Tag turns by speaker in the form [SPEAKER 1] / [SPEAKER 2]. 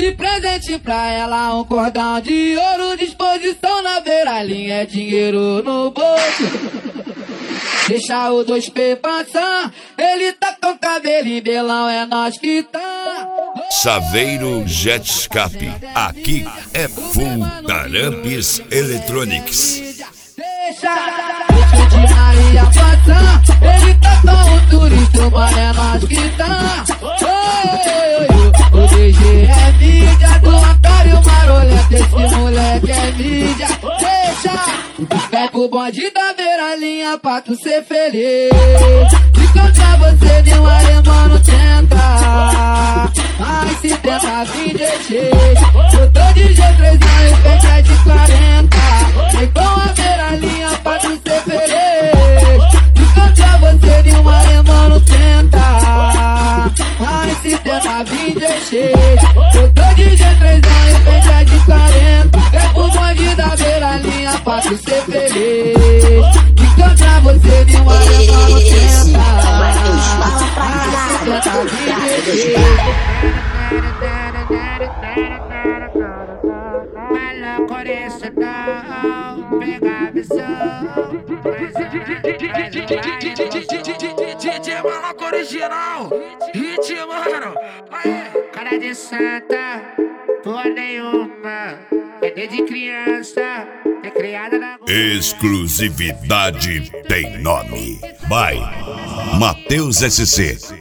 [SPEAKER 1] De presente pra ela um cordão de ouro, disposição na beira-linha, é dinheiro no bolso. Deixa o 2P passar, ele tá com cabelo em belão, é nós que tá.
[SPEAKER 2] Saveiro Jet Escape, aqui é Full Taramps Electronics.
[SPEAKER 1] Deixa o de Maria passar, ele tá com o turista, mas é nós que tá. O DG é mídia, do Antório Marolento, esse moleque é mídia. Deixa, vai pro bonde da beira-linha pra tu ser feliz. De encontrar você de um alemão tenta, mas se tenta vir de jeito. Eu tô de G3 e pega de 40. Vem com a beira-linha pra tu ser feliz. De encontrar você de um alemão tenta, mas se tenta vir de jeito. Eu tô de G3 e pega de 40. Vem pro bonde da beira-linha pra tu ser feliz. De encontrar você de um alemão tenta, mas se tenta vir de jeito.
[SPEAKER 3] Pega a visão. DJ Maloco original. Hit, mano. Cara de santa, porra nenhuma. É desde criança, é criada na...
[SPEAKER 2] Exclusividade tem nome. By Matheus SC.